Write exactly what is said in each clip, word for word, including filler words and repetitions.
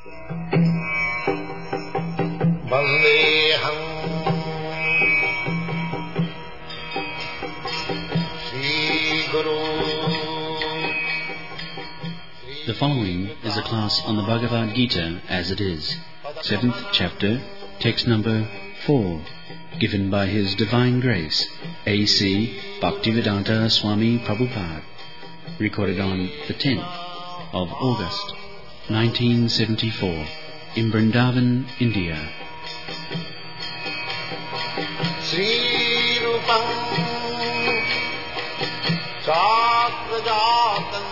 Vandeham Shri Guru. The following is a class on the Bhagavad Gita as it is, seventh chapter, text number four, given by His Divine Grace, A C Bhaktivedanta Swami Prabhupada, recorded on the tenth of August, nineteen seventy-four, in Vrindavan, India. Sri Rupam Chakrajatam.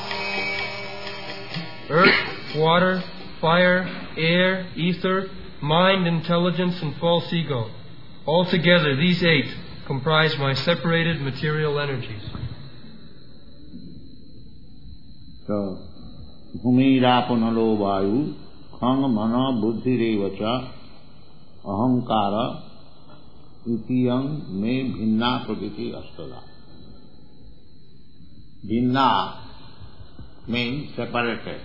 Earth, water, fire, air, ether, mind, intelligence, and false ego. Altogether, these eight comprise my separated material energies. So, Bhumirapanalo Vayu, Khang Mana Buddhirevacha, Ahankara, Itiyam Me Bhinna Prakriti Astada. Bhinna means separated.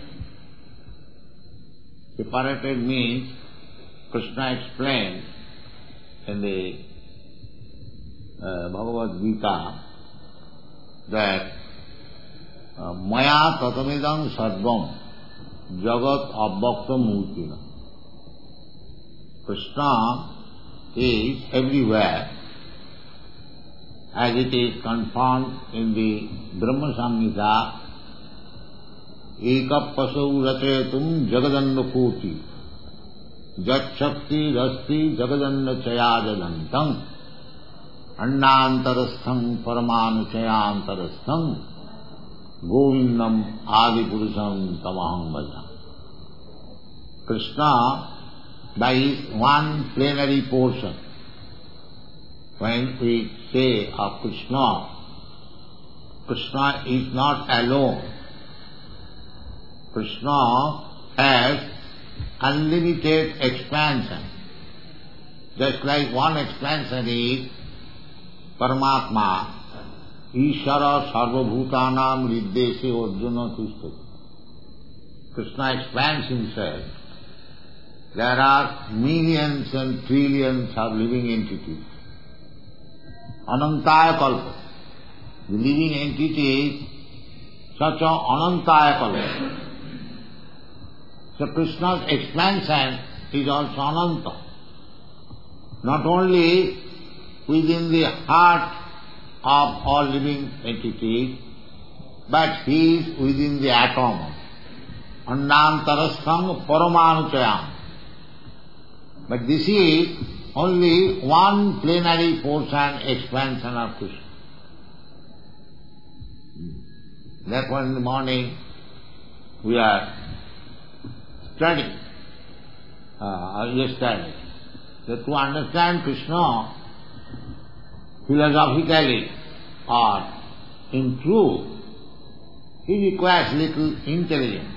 Separated means, Krishna explained in the uh, Bhagavad Gita that uh, Maya tatamidam sarvam jagat abbakta murtina. Krishna is everywhere, as it is confirmed in the Brahma Samhita. Eka pasau rachayatum jagadanna koti jat shakti rasti jagadanna chayajadantam annantarastham paramanuchayantarastham govindam adipurusam tamaham bhaja. Krishna, by his one plenary portion, when we say of Krishna, Krishna is not alone. Krishna has unlimited expansion. Just like one expansion is Paramatma, Ishara Sarvabhutanam Riddese Arjuna Tishtati. Krishna expands himself. There are millions and trillions of living entities. Anantaya Kalpa. The living entity is such a Anantaya Kalpa. So Krishna's expansion is also Ananta. Not only within the heart of all living entities, but he is within the atom. Annantarastham paramanuchayam. But this is only one plenary portion expansion of Krishna. Therefore in the morning we are studying, uh, yesterday, that to understand Krishna philosophically or in truth, he requires little intelligence.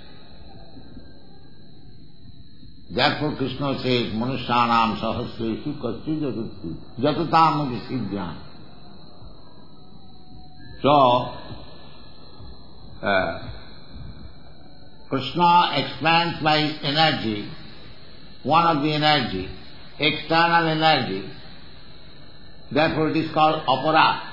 Therefore Krishna says, Manusyanam sahasreshu kasti jatati jatatam avisidhyam. So, uh, Krishna expands by energy, one of the energy, external energy. Therefore it is called apara.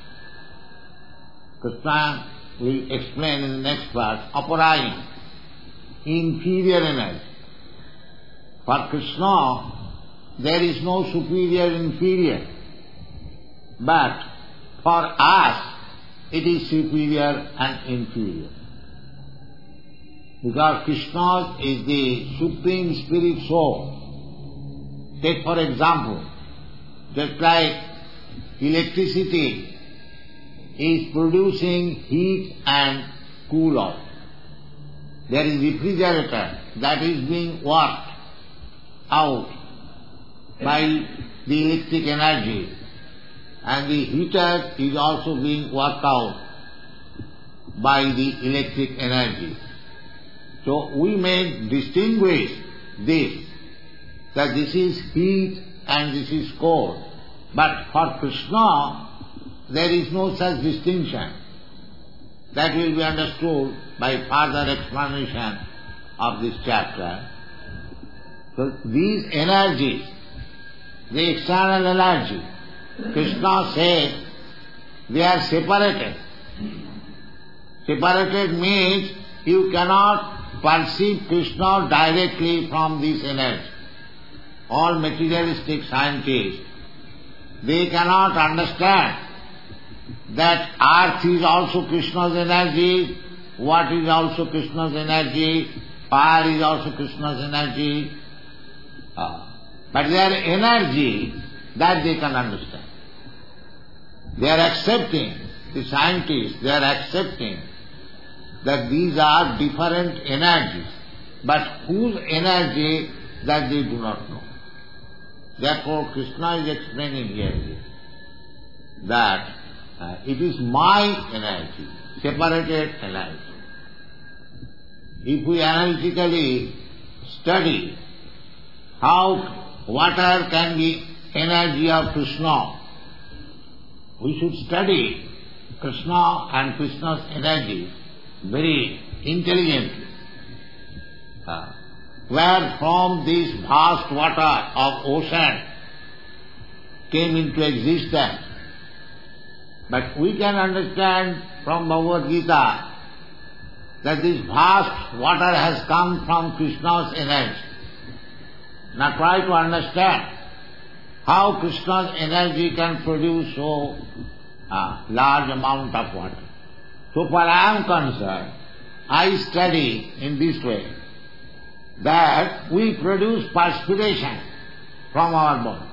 Krishna will explain in the next verse, aparayam, inferior energy. For Krishna, there is no superior, inferior. But for us, it is superior and inferior. Because Krishna is the Supreme Spirit Soul. Take for example, just like electricity is producing heat and cool off. There is refrigerator that is being worked out by the electric energy, and the heater is also being worked out by the electric energy. So we may distinguish this, that this is heat and this is cold. But for Krishna, there is no such distinction. That will be understood by further explanation of this chapter. So these energies, the external energy, Krishna said they are separated. Separated means you cannot perceive Krishna directly from this energy. All materialistic scientists, they cannot understand that earth is also Krishna's energy, water is also Krishna's energy, fire is also Krishna's energy. Uh, but their energy, that they can understand. They are accepting, the scientists, they are accepting that these are different energies, but whose energy that they do not know. Therefore Krishna is explaining here that uh, it is my energy, separated energy. If we analytically study how water can be energy of Krishna, we should study Krishna and Krishna's energy very intelligently. Uh, where from this vast water of ocean came into existence. But we can understand from Bhagavad Gita that this vast water has come from Krishna's energy. Now try to understand how Krishna's energy can produce so uh, large amount of water. So far I am concerned, I study in this way, that we produce perspiration from our body.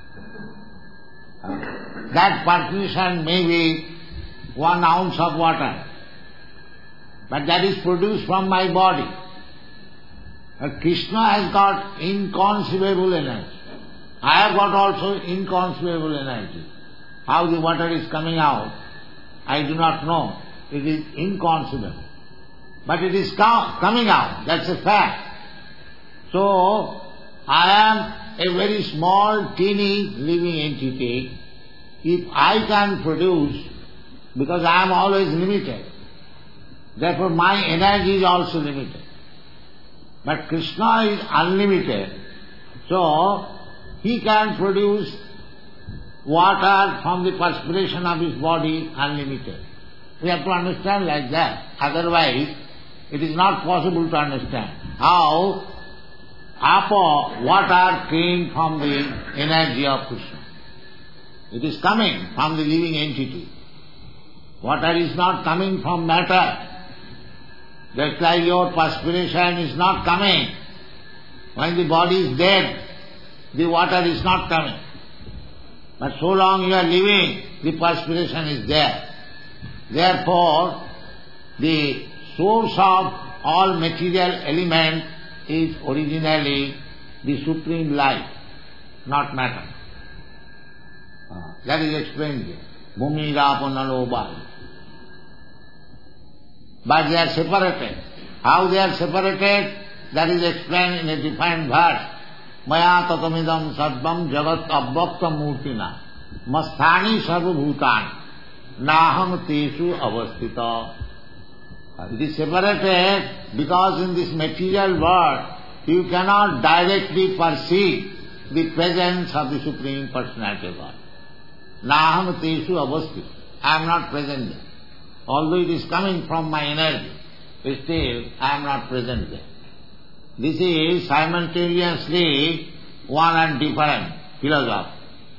Uh, that perspiration may be one ounce of water, but that is produced from my body. But Krishna has got inconceivable energy. I have got also inconceivable energy. How the water is coming out, I do not know. It is inconceivable. But it is com- coming out, that's a fact. So, I am a very small, teeny living entity. If I can produce, because I am always limited, therefore my energy is also limited. But Krishna is unlimited, so He can produce water from the perspiration of His body unlimited. We have to understand like that. Otherwise, it is not possible to understand how Apa, water came from the energy of Krishna. It is coming from the living entity. Water is not coming from matter. Just like your perspiration is not coming. When the body is dead, the water is not coming. But so long you are living, the perspiration is there. Therefore, the source of all material elements is originally the Supreme Life, not matter. Uh, that is explained here. Bhumi, Rapo, Nalo, Vayu. But they are separated. How they are separated, that is explained in a defined verse. Maya tatamidam sarvam jagat abbakta murtina masthani sarva bhutani naham teshu avastita. It is separated because in this material world you cannot directly perceive the presence of the Supreme Personality of God. Naham teshu avastita. I am not present there. Although it is coming from my energy, still I am not present there. This is simultaneously one and different philosophy.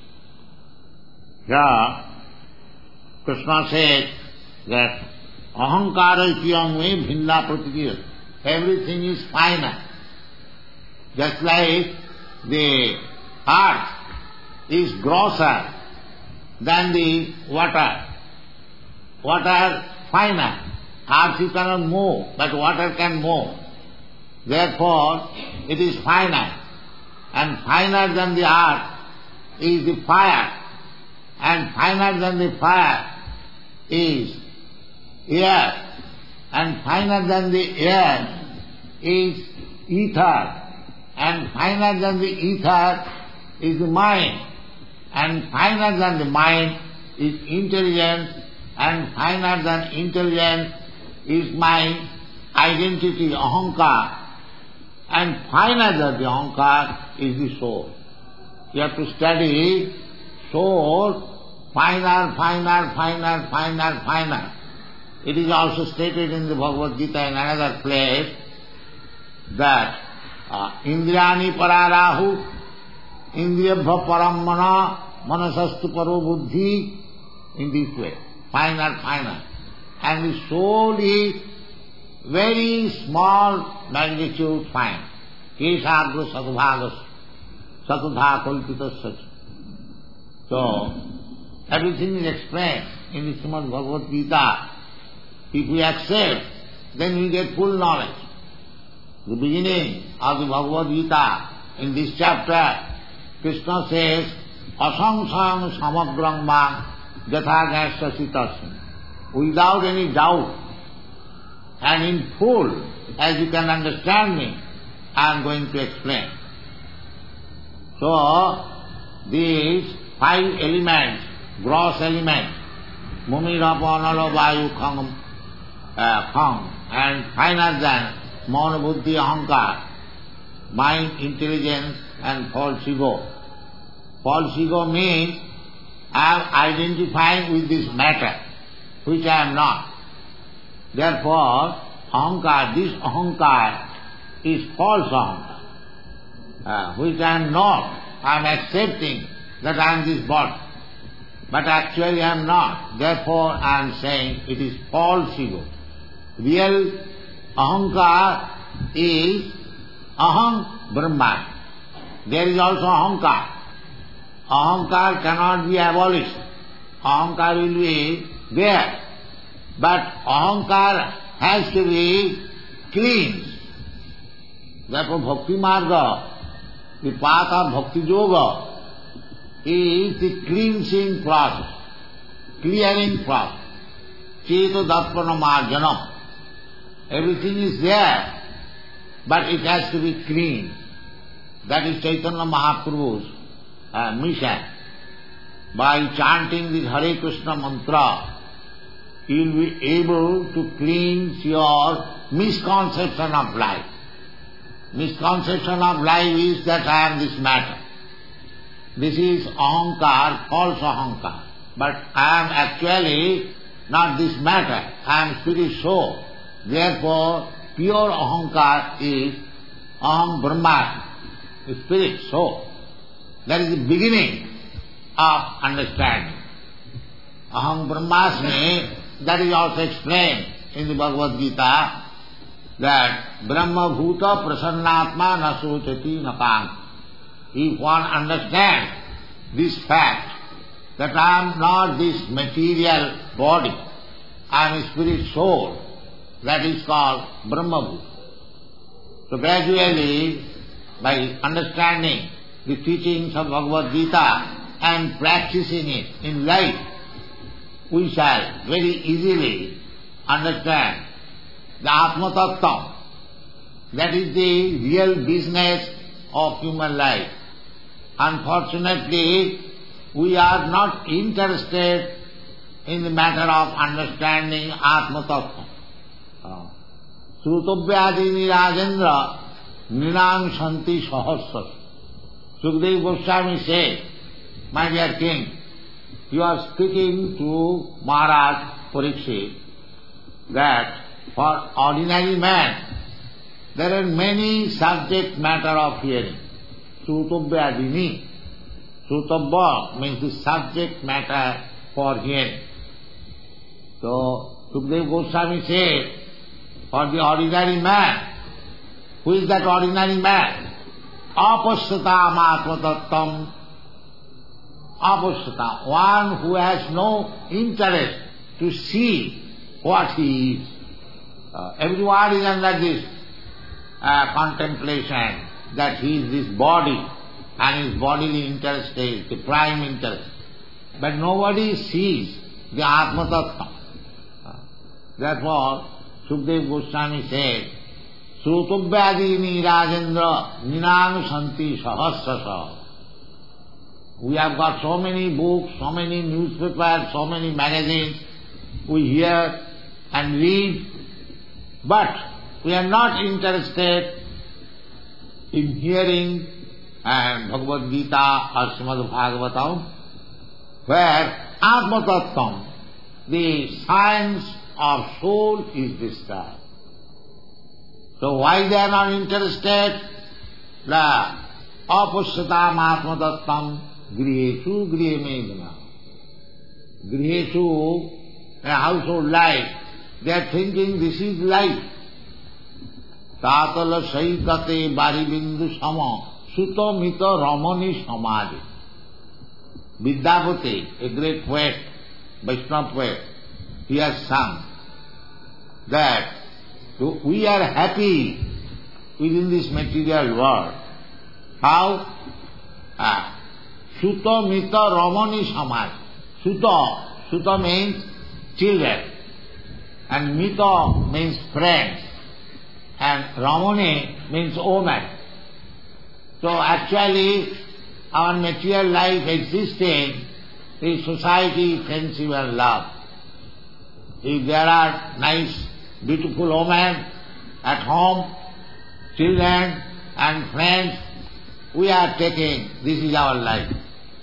Here, Krishna said that ahankara ipiyam me bhinna pratitiyat. Everything is finite. Just like the earth is grosser than the water. Water finite. Earth you cannot move, but water can move. Therefore, it is finite. And finer than the earth is the fire. And finer than the fire is air. And finer than the air is ether. And finer than the ether is the mind. And finer than the mind is intelligence. And finer than intelligence is my identity, ahankar. And finer than the ahankar is the soul. You have to study soul finer, finer, finer, finer, finer. It is also stated in the Bhagavad Gita in another place that uh, Indriyani pararahu, Indriyabha paramana, manasastu paro buddhi, in this way, finer, finer. And the soul is very small magnitude fine. Keshagra satubhagas, satudha kalpitas. So, everything is explained in the Srimad Bhagavad Gita. If we accept, then we get full knowledge. The beginning of the Bhagavad Gita, in this chapter, Krishna says, asangsayam samagrang mang jatha gasya. Without any doubt and in full, as you can understand me, I am going to explain. So, these five elements, gross elements, mumira panalo vayu kham, uh, kham, and finer than mana buddhi ahankar, mind, intelligence and false ego. False ego means I am identifying with this matter, which I am not. Therefore, ahankar, this ahankar is false ahankar, uh, which I am not. I am accepting that I am this body, but actually I am not. Therefore, I am saying it is false ego. Real ahankar is aham brahman. There is also ahankar. Ahankar cannot be abolished. Ahankar will be there. But ahankar has to be cleansed. Therefore, bhakti marga, the path of bhakti yoga, is the cleansing process, clearing process. Cheto darpana marjanam. Everything is there, but it has to be clean. That is Chaitanya Mahaprabhu's uh, mission. By chanting this Hare Krishna mantra, you will be able to cleanse your misconception of life. Misconception of life is that I am this matter. This is ahankar, false ahankar. But I am actually not this matter. I am spirit soul. Therefore, pure ahankar is aham brahman, the spirit soul. That is the beginning of understanding. Aham brahmasmi, that is also explained in the Bhagavad Gita, that Brahma bhuta prasannatma na sochati napang. If one understands this fact, that I am not this material body, I am a spirit soul, that is called Brahma bhuta. So gradually, by understanding the teachings of Bhagavad Gita and practicing it in life, we shall very easily understand the Atma Tattva. That is the real business of human life. Unfortunately, we are not interested in the matter of understanding Atma Tattva. Srutovyadini Rajendra Ninang Shanti Sahasra. Sukadeva Goswami said, my dear king, you are speaking to Maharaj Parikshit that for ordinary man there are many subject matter of hearing. Srutovyadini. Srutobya means the subject matter for hearing. So Sukadeva Goswami said, for the ordinary man, who is that ordinary man? Apasyatam atma tattam. Apasyatam, one who has no interest to see what he is. Uh, everyone is under this uh, contemplation that he is this body and his bodily interest is the prime interest. But nobody sees the Atma Tattva. Uh, therefore, Sukadeva Goswami said, Srutovyadini Rajendra Ninang Shanti Sahasrasa. We have got so many books, so many newspapers, so many magazines. We hear and read, but we are not interested in hearing and Bhagavad Gita or Srimad Bhagavatam, where Atma Tattvam, the science of soul, is described. So why they are not interested? The apashyatam Atma Tattvam grihesu grihe medana. Grihesu, a household life, they are thinking this is life. Tatala saitate baribindu sama suto mita ramani samadi. Vidyapati, a great poet, Vaishnava poet, he has sung that we are happy within this material world. How? Ah, suto mita ramani samadi. Suta, suta means children, and mita means friends, and ramani means woman. So actually, our material life existing is society, friendship and love. If there are nice, beautiful women at home, children and friends, we are taking, this is our life.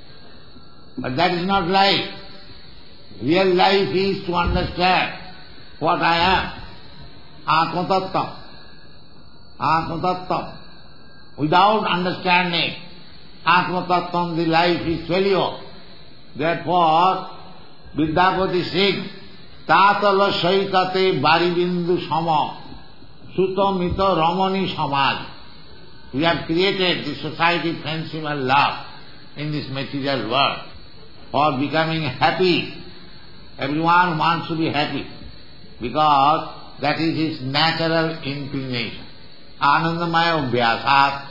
But that is not life. Real life is to understand what I am. Atma Tattva. Atma Tattva. Without understanding Atma Tattva, the life is failure. Therefore, Vidyapati sings, Tatala saitate baribindu sama suta mita ramani samaj. We have created the society, friendship and love in this material world for becoming happy. Everyone wants to be happy because that is his natural inclination. Anandamaya Vyasat.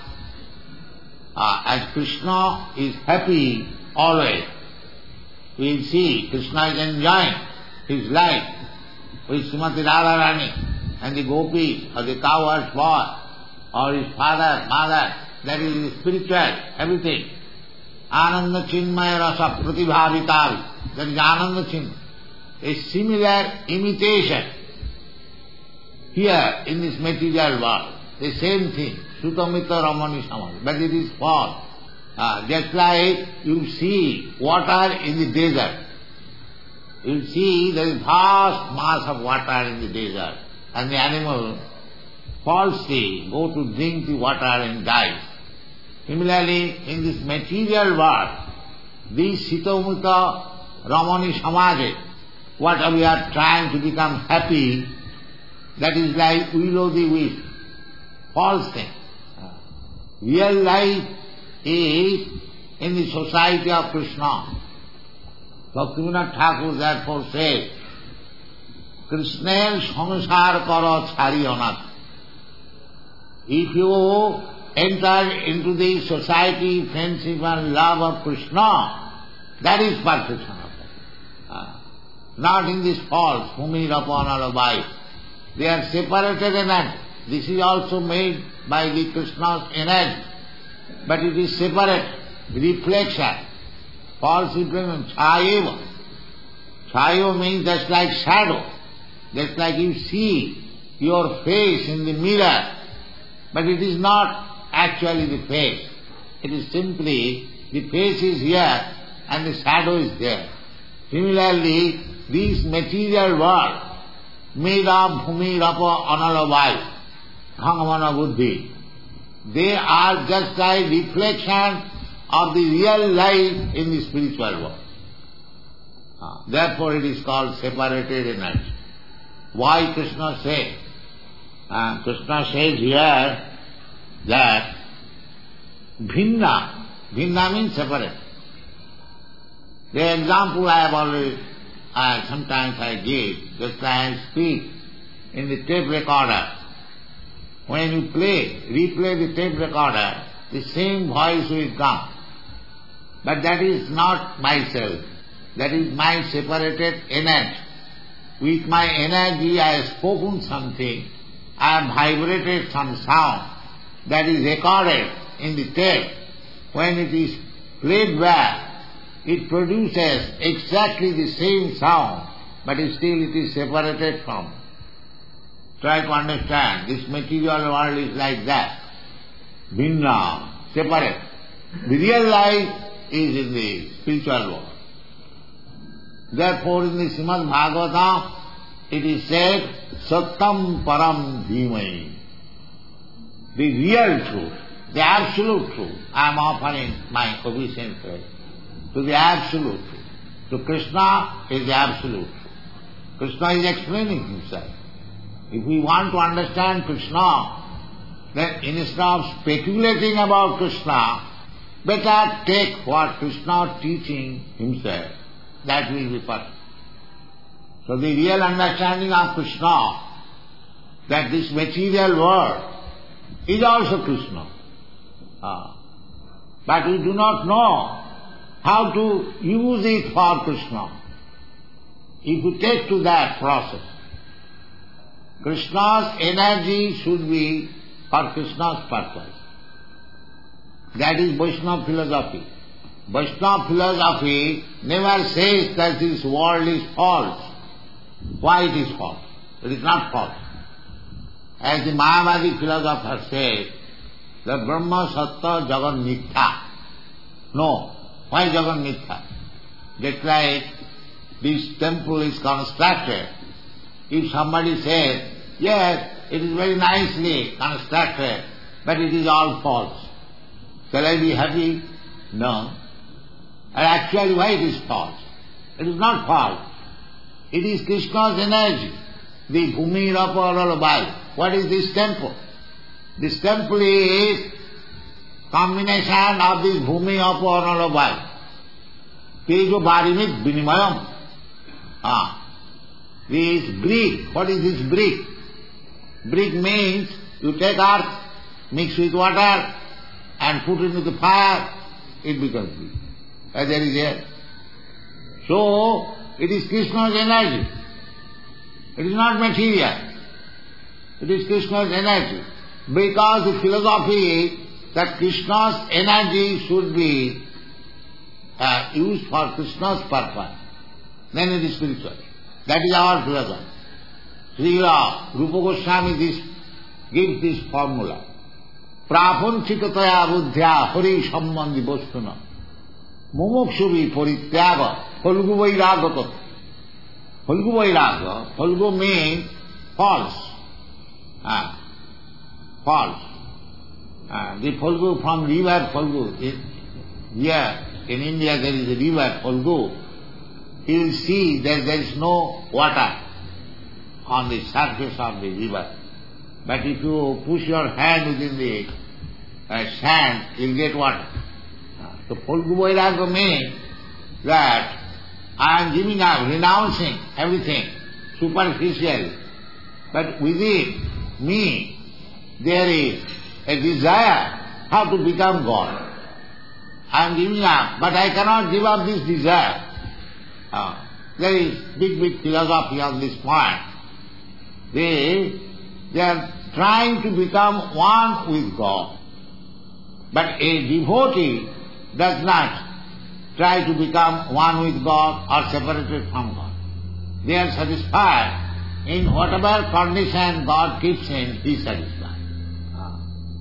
Uh, as Krishna is happy always, we will see Krishna is enjoying his life with Srimati Radharani and the gopis or the cowherd's boy or his father, mother, that is spiritual, everything. Ananda Chinmaya Rasa Pratibhavitavi, that is Ananda Chinmaya. A similar imitation here in this material world, the same thing, Sutamita Ramani Samad, but it is false. Uh, just like you see water in the desert. You see there is vast mass of water in the desert, and the animal falsely go to drink the water and die. Similarly, in this material world, these Sitamita Ramani Samaj, what we are trying to become happy, that is like will o' the wisp, false thing. Real life is in the society of Krishna. Bhaktivinoda Thakur therefore says, Krishner samsar karo chari anath. If you enter into the society, friendship and love of Krishna, that is perfection of life. Not in this false, Bhumi Rapana Labai. They are separated energy. This is also made by the Krishna's energy, but it is separate, reflection. False reflection, chayeva. Chayeva means just like shadow. Just like you see your face in the mirror, but it is not actually the face. It is simply, the face is here and the shadow is there. Similarly, this material world, made of bhumi, rapa, analabai, bhagavana buddhi, they are just like reflection of the real life in the spiritual world. Uh, therefore it is called separated energy. Why Krishna says? Uh, Krishna says here that bhinna, bhinna means separate. The example I have already, uh, sometimes I give, just like I speak in the tape recorder. When you play, replay the tape recorder, the same voice will come. But that is not myself. That is my separated energy. With my energy I have spoken something, I have vibrated some sound that is recorded in the tape. When it is played back, it produces exactly the same sound, but still it is separated from. Try to understand, this material world is like that. Vinna, separate. The real life is in the spiritual world. Therefore in the Srimad Bhagavatam it is said, Satyam Param Dhimai. The real truth, the absolute truth. I am offering my obeisance to the absolute truth. So Krishna is the absolute truth. Krishna is explaining himself. If we want to understand Krishna, then instead of speculating about Krishna, better take what Krishna is teaching himself. That will be perfect. So the real understanding of Krishna, that this material world is also Krishna. Ah. But we do not know how to use it for Krishna. If you take to that process, Krishna's energy should be for Krishna's purpose. That is Vaishnava philosophy. Vaishnava philosophy never says that this world is false. Why it is false? It is not false. As the Mayavadi philosopher said, the Brahma Sattva Jagan Mithya. No. Why Jagan Mithya? Just like this temple is constructed. If somebody says, yes, it is very nicely constructed, but it is all false, shall I be happy? No. And actually why it is false? It is not false. It is Krishna's energy. The Bhumi Rapa. What is this temple? This temple is combination of this Bhumi Rapa. Tejo Barimit Binimayam. Ah. This brick, what is this brick? Brick means you take earth, mix with water and put it into the fire, it becomes brick. As there is air. So, it is Krishna's energy. It is not material. It is Krishna's energy. Because the philosophy that Krishna's energy should be uh, used for Krishna's purpose, then it is spiritual. That is our philosophy. Srila Rupa Goswami this, gives this formula. Prapanchikataya buddhya hari sambandhi bostuna mumuksuvi parityaga falgu vairaga. Falgu vairaga, falgu means false. Ah, false. Ah, the falgu from river Falgu. Here in India there is a river Falgu. You will see that there is no water on the surface of the river. But if you push your hand within the uh, sand, you will get water. So Falgu Vairaga means that I am giving up, renouncing everything superficially. But within me there is a desire how to become God. I am giving up, but I cannot give up this desire. Uh, there is big, big philosophy on this point. They, they are trying to become one with God. But a devotee does not try to become one with God or separated from God. They are satisfied in whatever condition God keeps in, he is satisfied. Uh,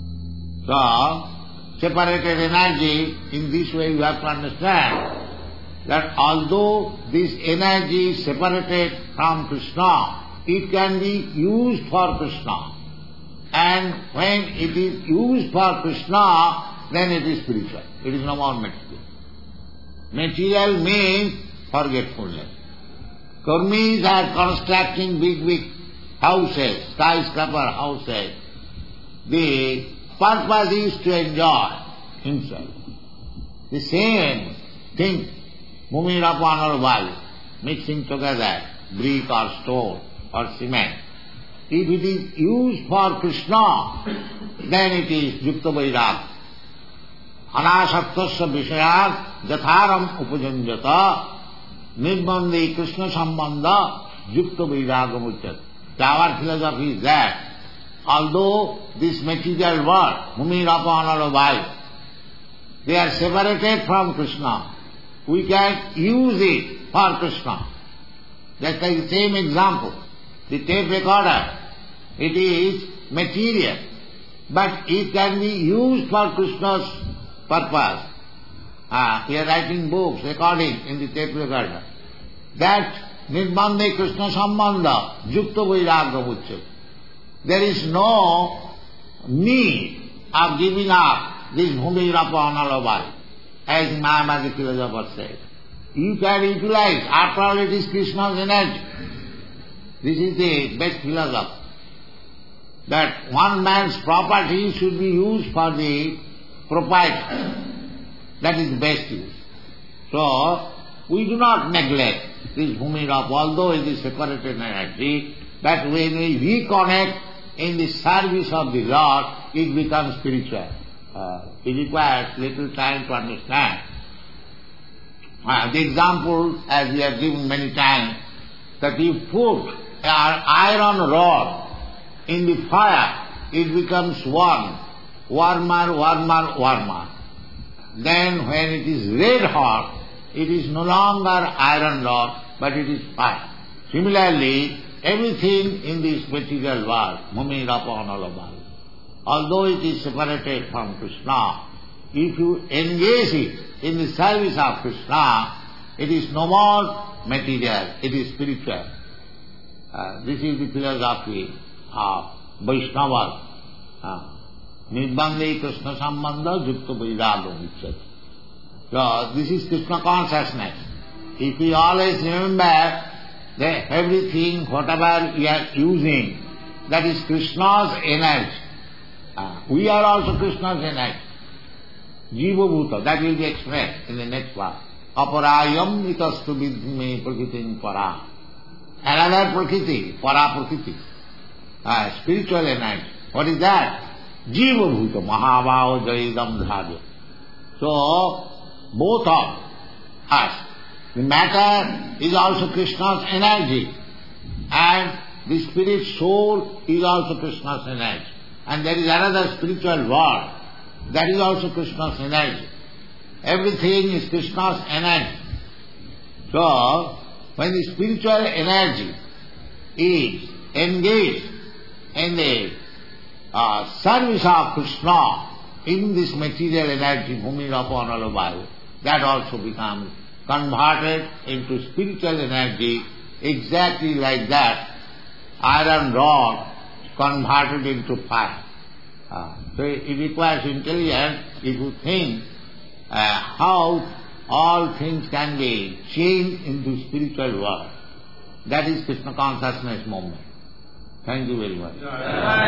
so, separated energy, in this way you have to understand that although this energy is separated from Krishna, it can be used for Krishna. And when it is used for Krishna, then it is spiritual. It is no more material. Material means forgetfulness. Karmis are constructing big, big houses, skyscraper houses. The purpose is to enjoy himself. The same thing, moving upon or by, mixing together brick or stone or cement. If it is used for Krishna, then it is Yukta Vairag. Anasaktasya Vishayat Jatharam Upajanjata Nirbandhi Krishna Sambandha Yukta Vairagam Uchat. Our philosophy is that although this material world, moving upon or by, they are separated from Krishna, we can use it for Krishna. That's like the same example. The tape recorder, it is material. but it can be used for Krishna's purpose. Ah, we are writing books, recording in the tape recorder. That Nirbandhe Krishna Sambandha, Yukta Vairagya Uchyate. There is no need of giving up this Bhumi Rapa Analabhai, as Mayavadi philosopher said. You can utilize, after all it is Krishna's energy. This is the best philosophy. That one man's property should be used for the proprietor. That is the best use. So, we do not neglect this Bhumi Rapa, although it is separated energy, that when we reconnect in the service of the Lord, it becomes spiritual. Uh, it requires little time to understand. Uh, the example, as we have given many times, that you put an iron rod in the fire, it becomes warm, warmer, warmer, warmer. Then when it is red hot, it is no longer iron rod, but it is fire. Similarly, everything in this material world, Bhumi Rapa Analabhai, although it is separated from Krishna, if you engage it in the service of Krishna, it is no more material, it is spiritual. Uh, this is the philosophy of Vaishnavas. Uh, Nirbandhe Krishna Sambandha Yukta Vairagya Uchyate. So this is Krishna consciousness. If we always remember that everything, whatever we are using, that is Krishna's energy. Uh, we are also Krishna's energy. Jiva Bhuta, that will be expressed in the next verse. Aparayam itastu vidme prakritim para. Another prakriti, para prakriti. Uh, spiritual energy. What is that? Jiva Bhuta, Mahabhava Jaidam Dhadya. So, both of us, the matter is also Krishna's energy, and the spirit soul is also Krishna's energy. And there is another spiritual world, that is also Krishna's energy. Everything is Krishna's energy. So, when the spiritual energy is engaged in the uh, service of Krishna, in this material energy, Bhumi Rapa Analabhai, that also becomes converted into spiritual energy, exactly like that iron rod converted into fire. Uh, so it requires intelligence if you think uh, how all things can be changed into spiritual world. That is Krishna consciousness movement. Thank you very much.